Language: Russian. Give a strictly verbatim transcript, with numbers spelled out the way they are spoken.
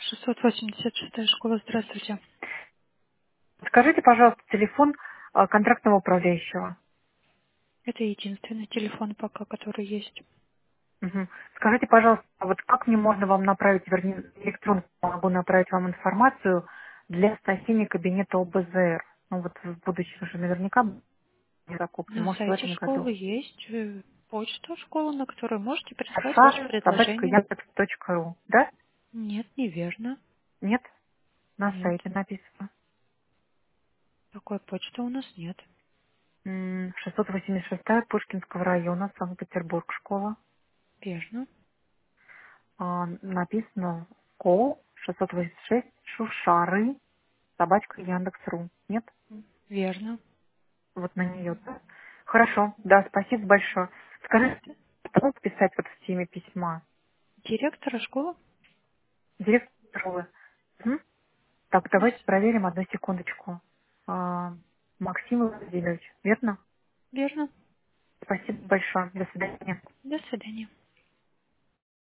шестьсот восемьдесят шестая школа, здравствуйте. Скажите, пожалуйста, телефон а, контрактного управляющего. Это единственный телефон пока, который есть. Мгм. Скажите, пожалуйста, а вот как мне можно вам направить, вернее, электронно могу направить вам информацию для оснащения кабинета ОБЗР? Ну вот в будущем же наверняка будет закупки, На может в сайте этом году. школы есть э, почта школы, на которую можете прислать ваше Ашар собачка предложение. яндекс точка ру, да? Нет, неверно. Нет? На Нет, сайте написано. такой почты у нас нет. М, шестьсот восемьдесят шестая Пушкинского района, Санкт-Петербург, школа. Верно. А, написано ко шестьсот восемьдесят шесть Шушары, собачка Яндекс.ру. Нет? Верно. Вот на нее, да? Хорошо, да, спасибо большое. Скажи, что писать вот в теме письма? Директора школы? Директор школы. Мгм. Так, давайте Yes. проверим одну секундочку. А, Максим Владимирович, верно? Верно. Спасибо большое. До свидания. До свидания.